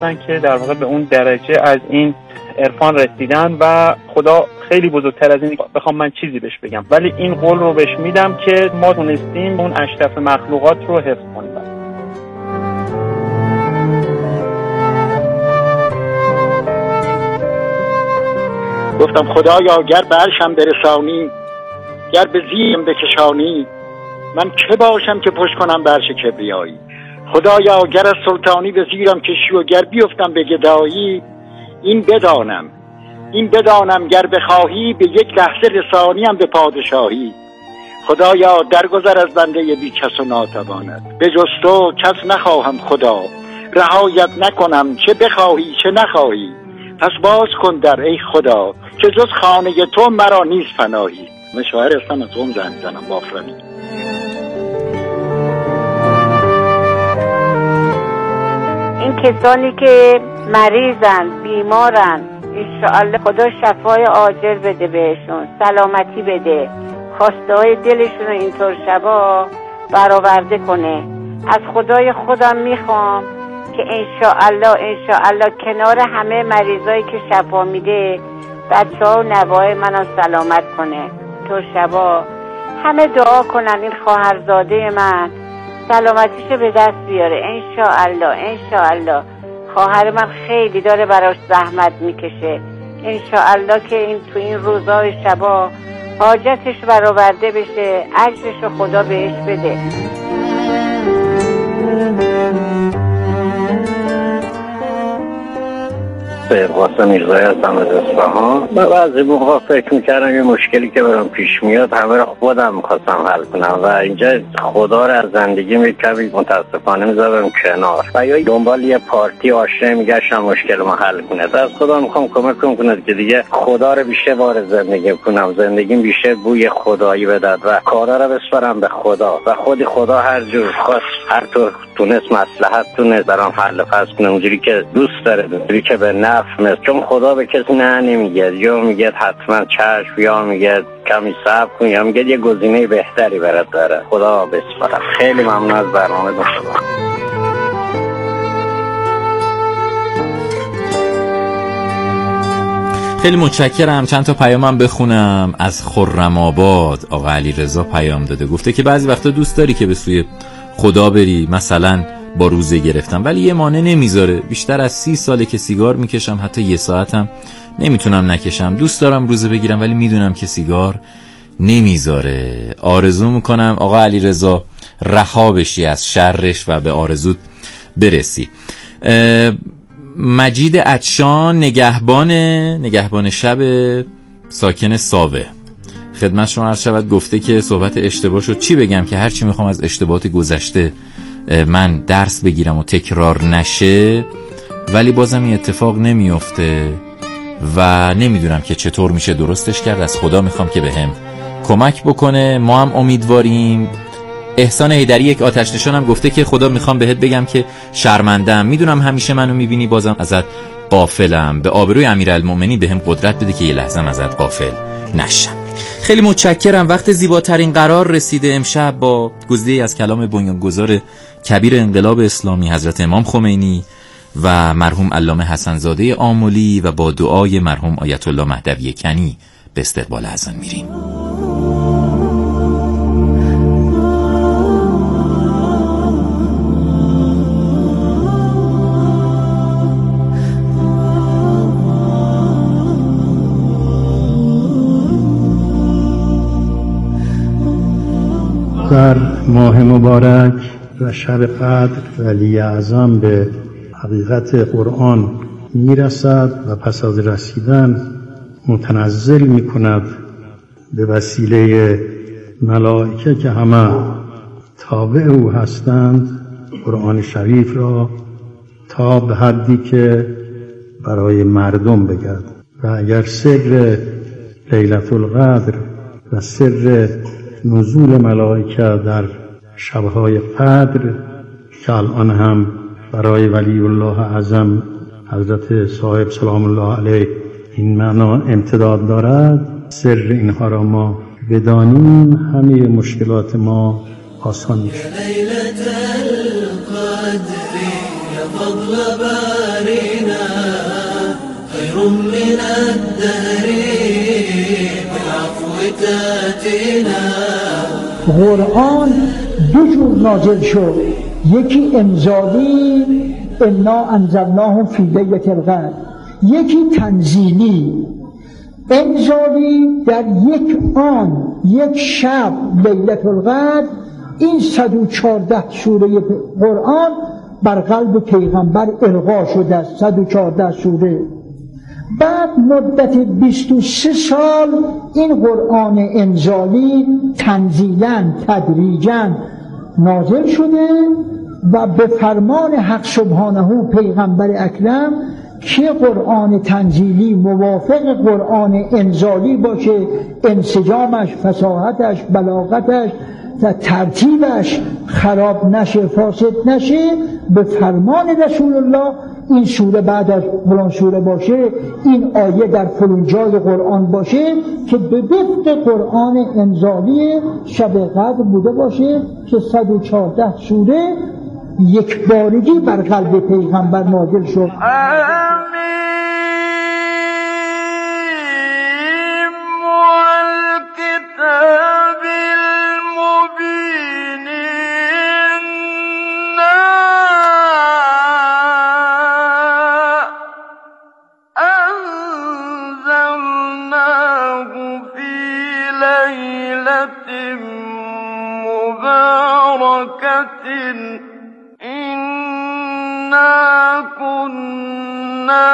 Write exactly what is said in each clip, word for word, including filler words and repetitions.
که در واقع به اون درجه از این عرفان رسیدن و خدا خیلی بزرگتر از این بخوام من چیزی بهش بگم، ولی این قول رو بهش میدم که ما تونستیم اون اشرف مخلوقات رو حفظ کنیم. گفتم خدایا گر به عرشم برسانی، گر به زیرم بکشانی، من که باشم که پشت کنم به عرش کبریایی. خدایا گر از سلطانی به زیرم کشی و گر بیفتم به گدایی، این بدانم این بدانم گر بخواهی به یک لحظه رسانیم به پادشاهی. خدایا درگذر از بنده بی کس و ناتوانت، به جز تو کس نخواهم خدا، رهایت نکنم چه بخواهی چه نخواهی. پس باز کن در ای خدا که جز خانه تو مرا نیست پناهی. من شاعر هستم، از اون زنگ زنم بافرمی. این کسانی که مریضن بیمارن انشاءالله خدا شفای عاجل بده بهشون، سلامتی بده، خواسته های دلشون رو اینطور شبا برآورده کنه. از خدای خودم میخوام که انشاءالله انشاءالله کنار همه مریضایی که شفا میده بچه ها و نوای منو سلامت کنه. تو شبا همه دعا کنن این خواهرزاده من سلامتیشو به دست بیاره انشاءالله انشاءالله. خواهر من خیلی داره براش زحمت میکشه، انشاءالله که این تو این روزای شبا حاجتش برآورده بشه، اجرشو خدا بهش بده. سید قاسم میرزایی هستم از اصفهان. من بعضی موقع فکر میکردم یه مشکلی که برام پیش میاد همه رو خودم میخواستم حل کنم و اینجا خدا رو از زندگی میکردم متاسفانه میذارم کنار و یا دنبال یه پارتی آشنا میگشتم مشکل ما حل کنه. از خدا میخوام کمک کنه که دیگه خدا رو بیشتر وارد زندگی کنم، زندگیم بیشتر بوی خدایی بدد و کارا رو بسپارم به خدا و خودی خدا هر جور خواست هر طور تونست مصلحت تونه برام حل فصل کنه اونجوری که دوست داره، اونجوری که به نفع میاد. چون خدا به کسی نه نمیگه، یا میگه حتما چشم، یا میگه کمی صبر کن، یا میگه یه گزینه بهتری برات داره. خدا بسپارم. خیلی ممنون از برنامه شما. خیلی متشکرم. چند تا پیامم بخونم. از خرم آباد آقا علیرضا پیام داده، گفته که بعضی وقتا دوست داری که به سوی خدا بری، مثلا با روزه گرفتم، ولی یه مانع نمیذاره. بیشتر از سی ساله که سیگار میکشم، حتی یه ساعتم نمیتونم نکشم. دوست دارم روزه بگیرم ولی میدونم که سیگار نمیذاره. آرزو میکنم آقا علیرضا رها بشی از شرش و به آرزوت برسی. مجید عطشان نگهبان نگهبان شب ساکن ساوه خدمت شما عرض شود، گفته که صحبت اشتباه شد. چی بگم که هرچی میخوام از اشتباهات گذشته من درس بگیرم و تکرار نشه، ولی بازم این اتفاق نمیفته و نمیدونم که چطور میشه درستش کرد. از خدا میخوام که بهم کمک بکنه. ما هم امیدواریم. احسان حیدری یک آتش نشانم گفته که خدا میخوام بهت بگم که شرمندم، میدونم همیشه منو میبینی، بازم ازت غافلم. به آبروی امیرالمومنین بهم قدرت بده که یه لحظه ازت غافل نشم. خیلی متشکرم. وقت زیباترین قرار رسیده امشب با گزیده‌ای از کلام بنیانگذار کبیر انقلاب اسلامی حضرت امام خمینی و مرحوم علامه حسن‌زاده آملی و با دعای مرحوم آیت الله مهدوی کنی به استقبال اذان میریم. در ماه مبارک و شب قدر ولی اعظم به حقیقت قرآن میرسد و پس از رسیدن متنزل میکند به وسیله ملائکه که همه تابع او هستند قرآن شریف را تا به حدی که برای مردم بگرد. و اگر سر لیلة القدر و سر نزول ملائکه در شبهای قدر که الان هم برای ولی الله اعظم حضرت صاحب سلام الله علیه این معنا امتداد دارد، سر اینها را ما بدانیم همه مشکلات ما آسان میشه. إلى الدهر بالعفو تأتينا. قرآن دو جور نازل شد، یکی انزالی انا انزلناه فی لیلة القدر، یکی تنزیلی. انزالی در یک آن یک شب لیلة القدر، این صد و چهارده سوره قرآن بر قلب پیغمبر القا شده است، صد و چهارده سوره. بعد مدت بیست و سه سال این قرآن انزالی تنزیلاً تدریجاً نازل شده و به فرمان حق سبحانه پیغمبر اکرم که قرآن تنزیلی موافق قرآن انزالی باشه، انسجامش، فصاحتش، بلاغتش و ترتیبش خراب نشه، فاسد نشه، به فرمان رسول الله این سوره بعد از فلان سوره باشه، این آیه در فلان جای قرآن باشه که به وفق قرآن انزالی شب قدر بوده باشه که صد و چهارده سوره یک بارگی بر قلب پیغمبر نازل شد. إنا كنا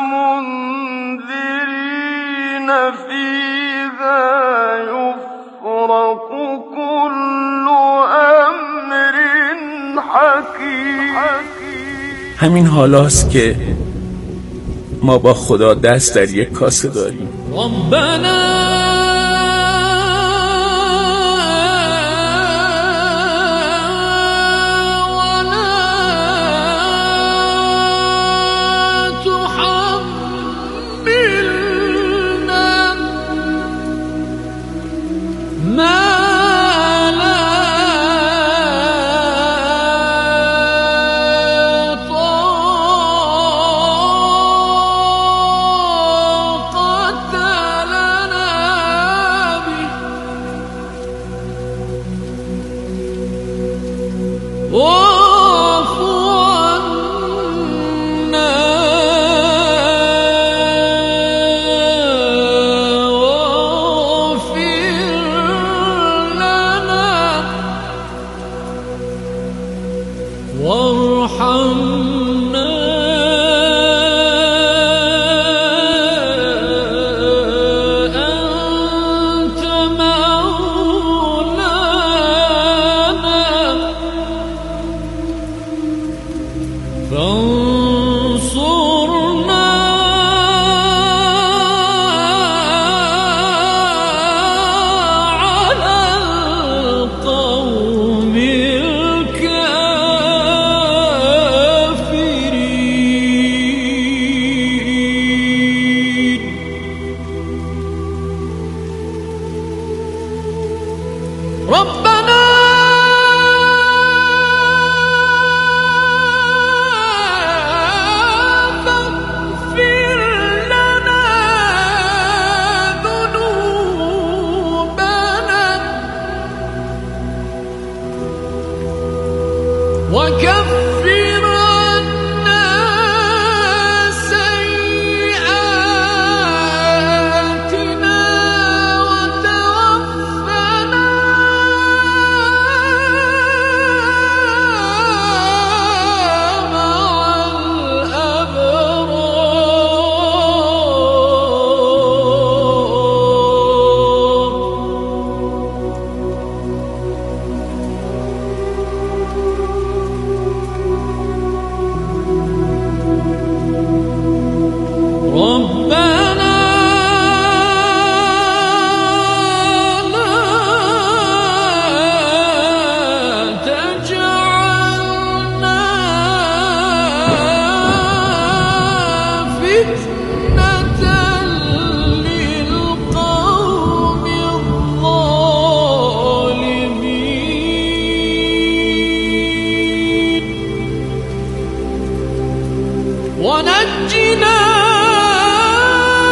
منذرين فيها يفرق كل أمر حكيم. همین حالاست که ما با خدا دست در یک کاسه داریم. ربنا ونجنا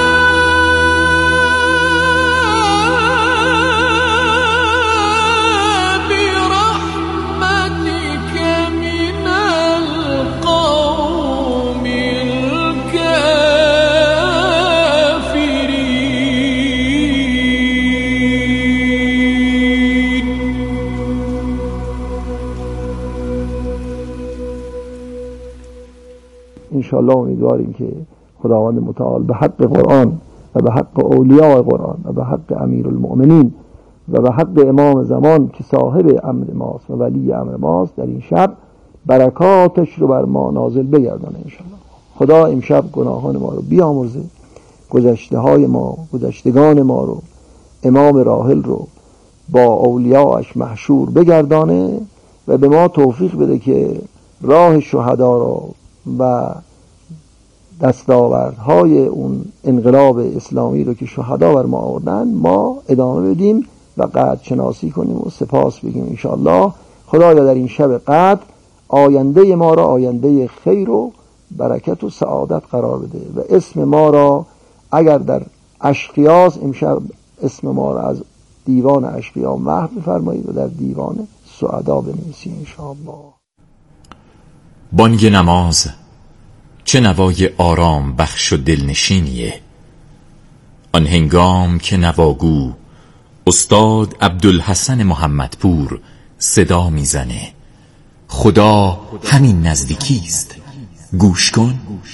انشاءالله امیدواریم که خداوند متعال به حق قرآن و به حق اولیاء قرآن و به حق امیرالمؤمنین و به حق امام زمان که صاحب امر ماست و ولی امر ماست در این شب برکاتش رو بر ما نازل بگردانه انشاءالله. خدا امشب گناهان ما رو بیامرزه، گذشته های ما، گذشتگان ما رو، امام راحل رو با اولیاءش محشور بگردانه و به ما توفیق بده که راه شهدا رو و دستاوردهای اون انقلاب اسلامی رو که شهدا بر ما آوردن ما ادامه بدیم و قدر شناسی کنیم و سپاس بگیم انشاءالله. خدایا در این شب قدر آینده ما را آینده خیر و برکت و سعادت قرار بده و اسم ما را اگر در اشقیاس امشب اسم ما را از دیوان اشقیا محو بفرمایید و در دیوان سعدا بنویسید انشاءالله. بانگ نماز چه نوای آرام بخش و دلنشینیه، آن هنگام که نواگو استاد عبدالحسن محمدپور صدا میزنه خدا همین نزدیکیست، گوش کن.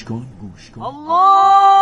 الله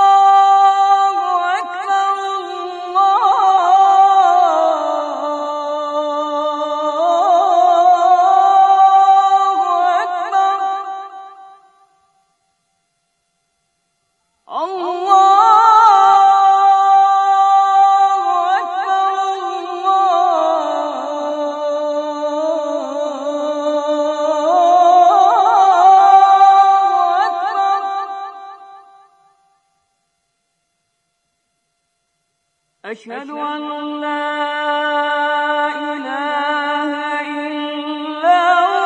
أشهد أن لا إله إلا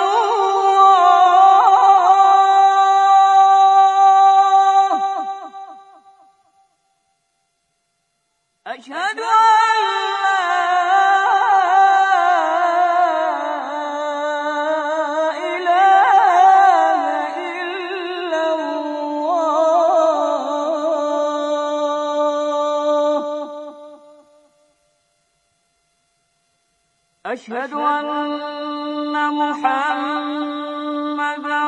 الله أشهد أشهد أن محمدا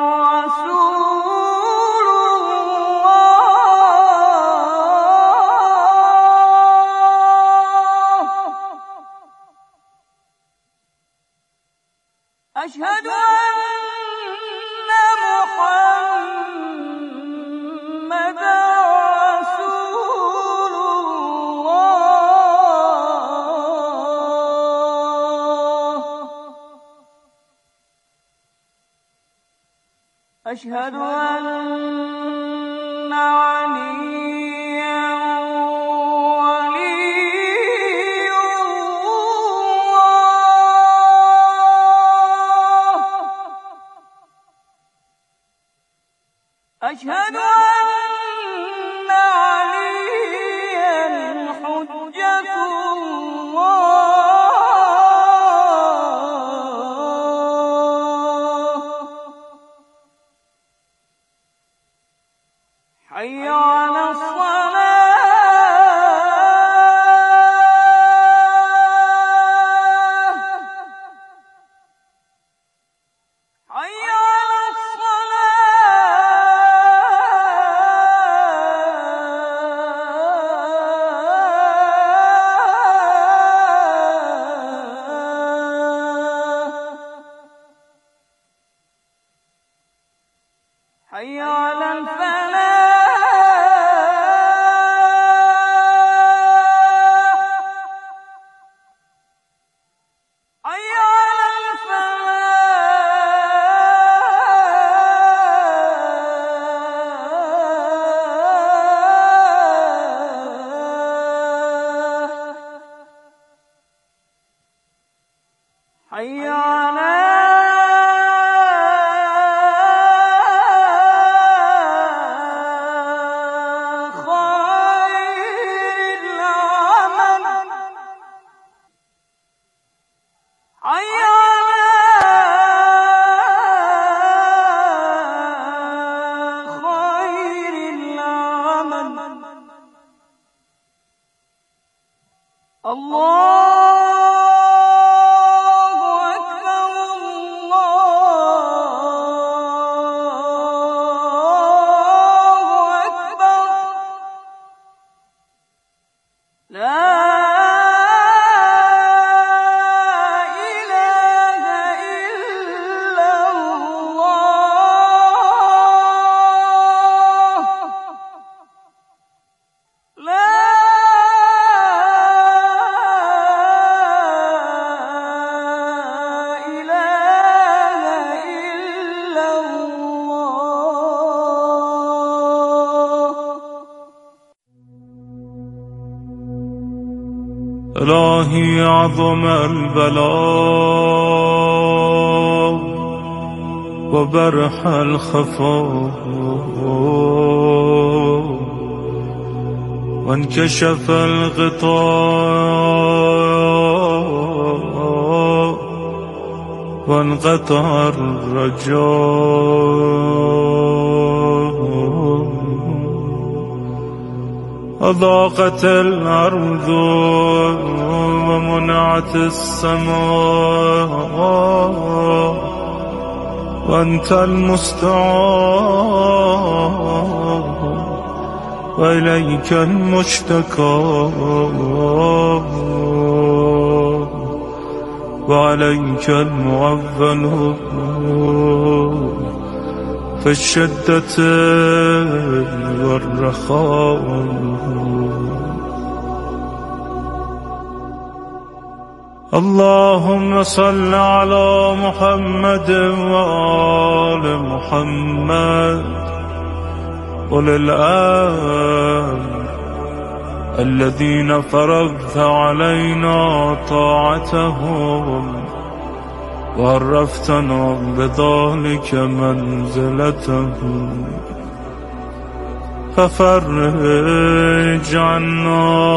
رسول الله أشهد أن محمدا أشهد أن عليا ولي الله أشهد أن عليا حجة الله حي على الصلاة حي على الصلاة حي على الفلاح حي على خير العمل حي على خير العمل الله أكبر الله الهی عظم البلاء و برح الخفا و انکشف الغطاء و انقطع الرجاء أضاقت الأرض ومنعت السماء وأنت المستعان وإليك المشتكى وعليك المعول في الشدة والرخاء اللهم صل على محمد وآل محمد أولي الأمر الذين فرضت علينا طاعتهم وعرفتنا بذلك منزلتهم ففرج عنا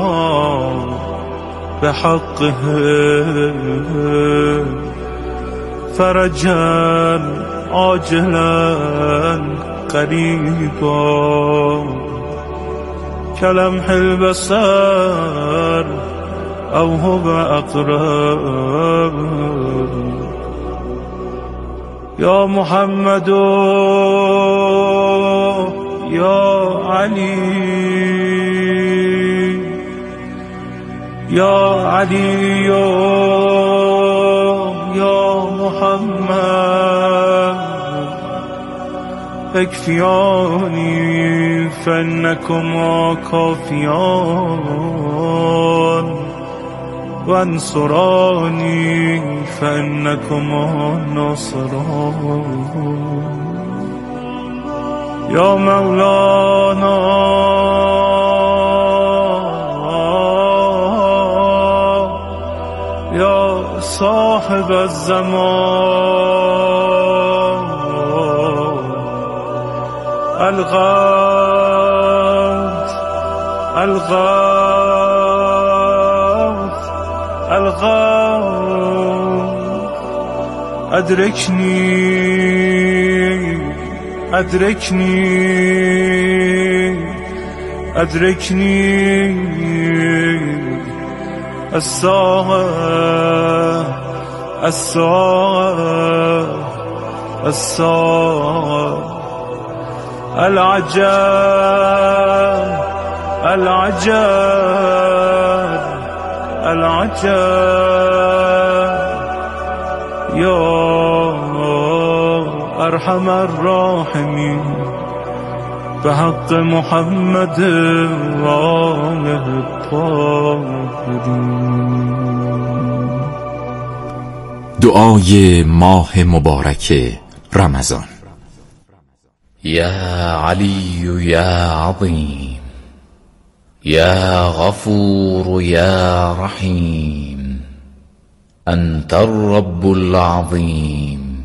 بحقه فرجا عاجلا قريبا كلمح البصر أو هو أقرب يا محمد يا علي يا علي يا محمد اكفياني فإنكما كافيان وانصراني فإنكما ناصران يا مولانا يا صاحب الزمان الغوث الغوث الغوث أدركني أدركني أدركني الساعة الساعة الساعة العجاب العجاب العجاب يا أرحم الراحمين بحق محمد وآله الطاهرين. دعای ماه مبارک رمضان. يا علي يا عظيم يا غفور يا رحيم أنت الرب العظيم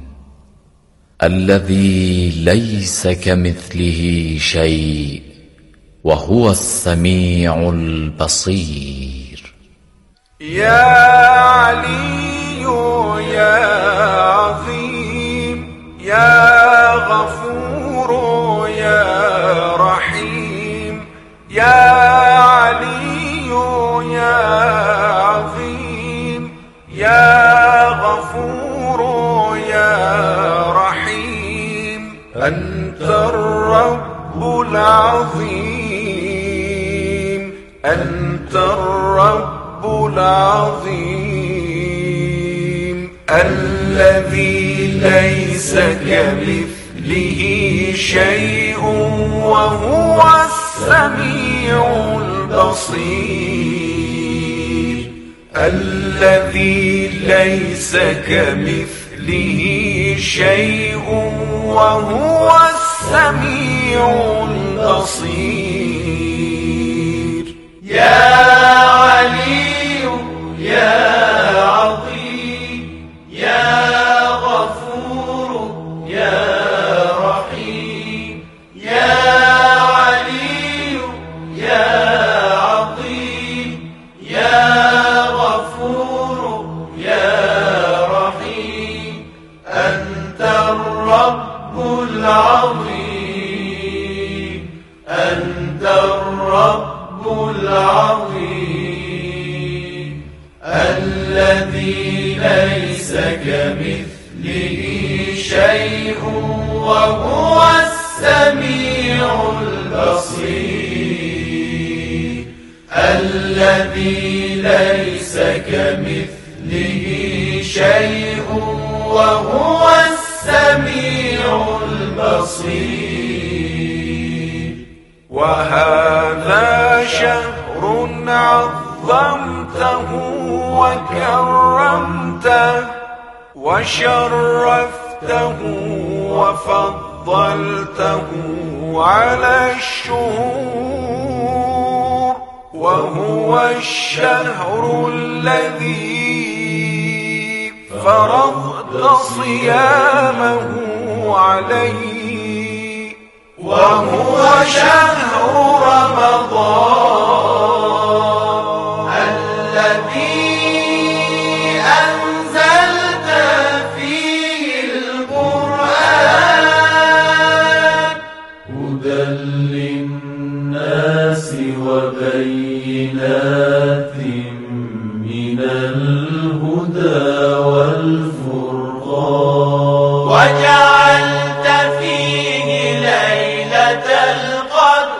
الذي ليس كمثله شيء وهو السميع البصير. يا علي يا عظيم يا غفور يا رحيم يا علي يا عظيم يا غفور يا رحيم أنت الرب العظيم أنت الرب العظيم الذي ليس كمثله شيء وهو السميع البصير الذي ليس كمثله شيء وهو السميع البصير. يا علي البصير الذي ليس كمثله شيء وهو السميع البصير وهذا شهر عظمته وكرمته وشرفته وفضلته على الشهور وهو الشهر الذي فرضت صيامه عليه وهو شهر رمضان الذي أنزلت فيه القرآن هدى للناس وبينات من الهدى والفرقان وجعلت فيه ليلة القدر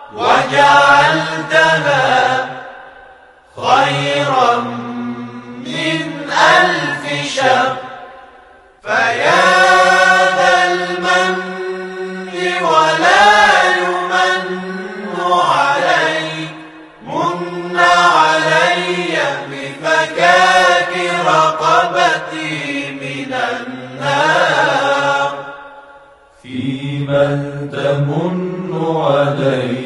وجعلتها خيرا من ألف شهر فيا ذا المن ولا يمن علي من علي بفكاك رقبتي من النار فيما تمن علي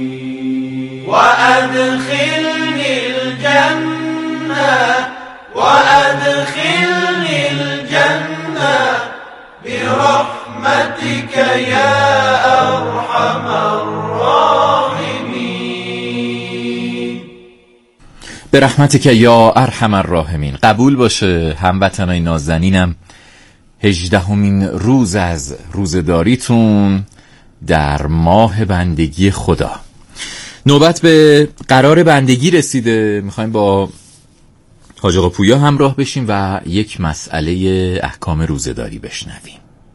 وأدخلني الجنة وأدخلني الجنة برحمتك يا أرحم الراحمين. به رحمتک یا ارحم الراحمین. قبول باشه هموطنای نازنینم، هجدهمین روز از روزداریتون در ماه بندگی خدا. نوبت به قرار بندگی رسیده. میخوایم با حاج آقا پویا همراه بشیم و یک مسئله احکام روزداری بشنویم.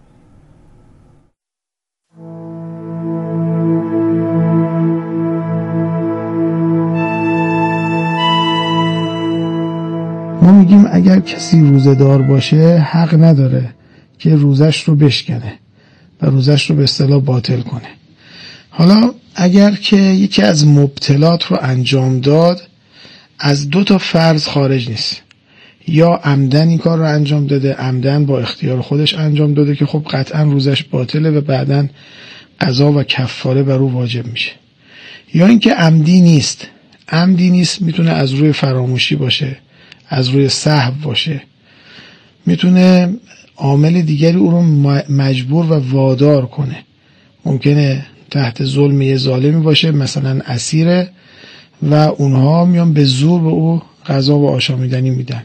ما میگیم اگر کسی روزدار باشه حق نداره که روزش رو بشکنه و روزش رو به اصطلاح باطل کنه. حالا اگر که یکی از مبطلات رو انجام داد، از دو تا فرض خارج نیست. یا عمدن این کار رو انجام داده، عمدن با اختیار خودش انجام داده که خب قطعا روزش باطله و بعدن قضا و کفاره بر او واجب میشه. یا اینکه عمدی نیست. عمدی نیست میتونه از روی فراموشی باشه، از روی سهو باشه، میتونه عامل دیگری او رو مجبور و وادار کنه. ممکنه تحت ظلم یه ظالمی باشه، مثلا اسیره و اونها میان به زور به او غذا و آشامیدنی میدن.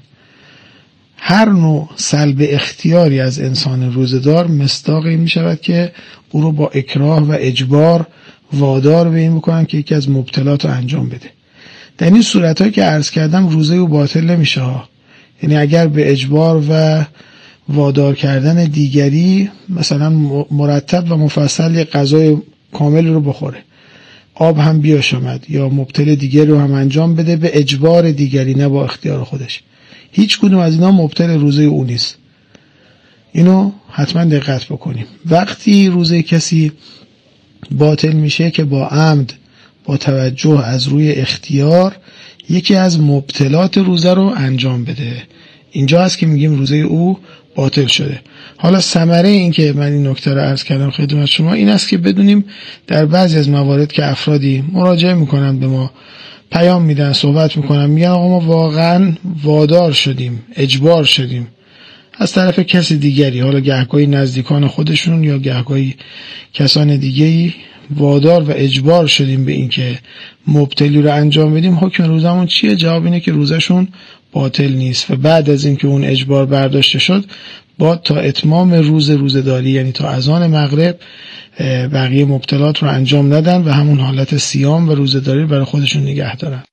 هر نوع سلب اختیاری از انسان روزدار مصداق این میشود که او رو با اکراه و اجبار وادار به این بکنن که یکی از مبطلات رو انجام بده. در این صورتهایی که عرض کردم روزه او باطل نمیشه ها. یعنی اگر به اجبار و وادار کردن دیگری مثلا مرتب و مفصل یک غذای کامل رو بخوره، آب هم بیاشامد یا مبتل دیگری رو هم انجام بده به اجبار دیگری نه با اختیار خودش، هیچ کدوم از اینا مبتل روزه او نیست. اینو حتما دقت بکنیم. وقتی روزه کسی باطل میشه که با عمد، با توجه از روی اختیار یکی از مبطلات روزه رو انجام بده، اینجا هست که میگیم روزه او باطل شده. حالا ثمره این که من این نکته رو عرض کردم خدمت شما این است که بدونیم در بعضی از موارد که افرادی مراجعه میکنن به ما، پیام میدن، صحبت میکنن، میگن آقا ما واقعا وادار شدیم، اجبار شدیم از طرف کسی دیگری، حالا گهگاهی نزدیکان خودشون یا گهگاهی کسان دیگری، وادار و اجبار شدیم به این که مبتلی رو انجام بدیم. حکم روزمون چیه؟ جواب اینه که روزشون باطل نیست و بعد از اینکه اون اجبار برداشته شد با تا اتمام روز روزداری، یعنی تا اذان مغرب، بقیه مبتلات رو انجام ندن و همون حالت صیام و روزداری برای خودشون نگه دارن.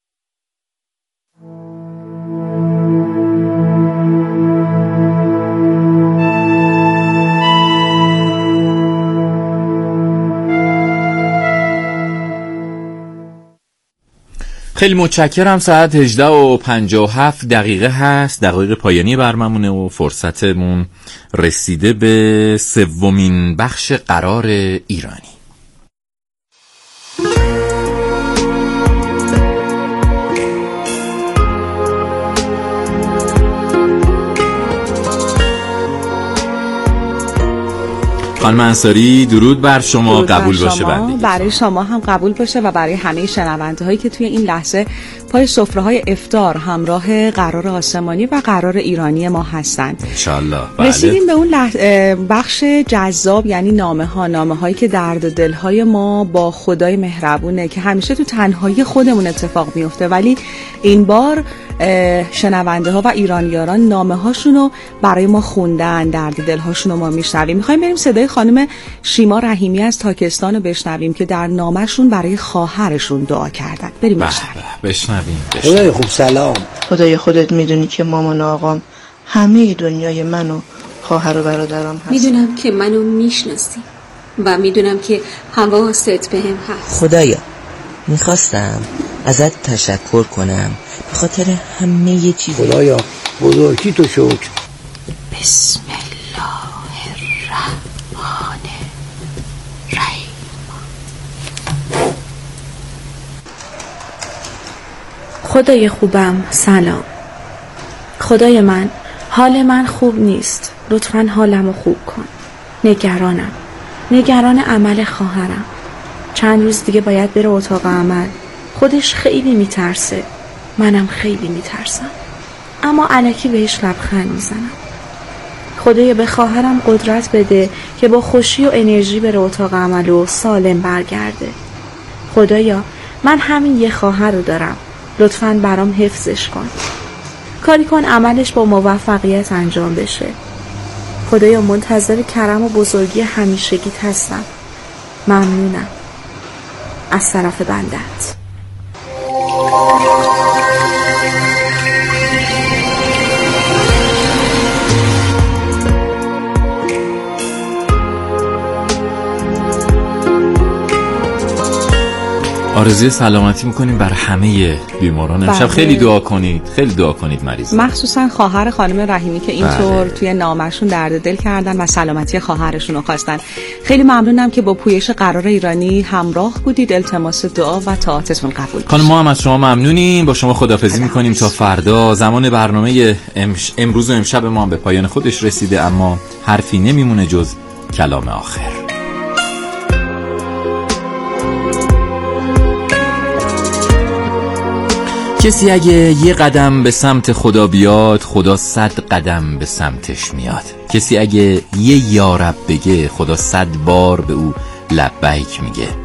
خیلی متشکرم. ساعت هجده و پنجاه و هفت دقیقه هست، دقایق پایانی برنامه‌مونه و فرصتمون رسیده به سومین بخش قرار ایرانی. خانم انصاری درود بر شما. درود قبول بر باشه شما. برای شما هم قبول باشه و برای همه شنونده هایی که توی این لحظه پای سفره های افطار همراه قرار آسمانی و قرار ایرانی ما هستن انشالله. رسیدیم به اون لح... بخش جذاب، یعنی نامه ها نامه هایی که درد دل های ما با خدای مهربونه که همیشه تو تنهایی خودمون اتفاق میفته، ولی این بار شنونده ها و ایرانیاران نامه هاشونو برای ما خوندن، درد دل هاشونو ما میشنویم. میخوایم بریم صدای خانم شیما رحیمی از تاکستان رو بشنویم که در نامه‌شون برای خواهرشون دعا کردن. بریم بشنویم. بشنویم. خدای خوب سلام. خدای خودت میدونی که مامان و آقام همه دنیای من و خواهر و برادرام هست. میدونم که منو میشناسی و میدونم که حواست بهم هست. خدایا میخواستم ازت تشکر کنم به خاطر همه یه چیز. خدایا بزرگی تو شکر. بسم الله الرحمن الرحیم. خدای خوبم سلام. خدای من، حال من خوب نیست، لطفاً حالمو خوب کن. نگرانم، نگران عمل خواهرم. چند روز دیگه باید بره اتاق عمل. خودش خیلی میترسه، منم خیلی میترسم، اما الکی بهش لبخند میزنم. خدایا به خواهرم قدرت بده که با خوشی و انرژی بره اتاق عمل و سالم برگرده. خدایا من همین یه خواهر رو دارم، لطفاً برام حفظش کن. کاری کن عملش با موفقیت انجام بشه. خدایا منتظر کرم و بزرگی همیشگیت هستم. ممنونم. از طرف بندت. آرزوی سلامتی میکنیم بر همه بیماران. امشب خیلی دعا کنید، خیلی دعا کنید مریض، مخصوصا خواهر خانم رحیمی که اینطور بله. توی نامشون درد دل کردن و سلامتی خواهرشون رو خواستن. خیلی ممنونم که با پویش قرار ایرانی همراه بودید. التماس دعا و طاعتتون قبول خانم. ما هم از شما ممنونیم. با شما خداحافظی میکنیم تا فردا. زمان برنامه امش... امروز و امشب ما هم به پایان خودش رسیده، اما حرفی نمیمونه جز کلام آخر. کسی اگه یه قدم به سمت خدا بیاد، خدا صد قدم به سمتش میاد. کسی اگه یه یا رب بگه، خدا صد بار به او لبیک میگه.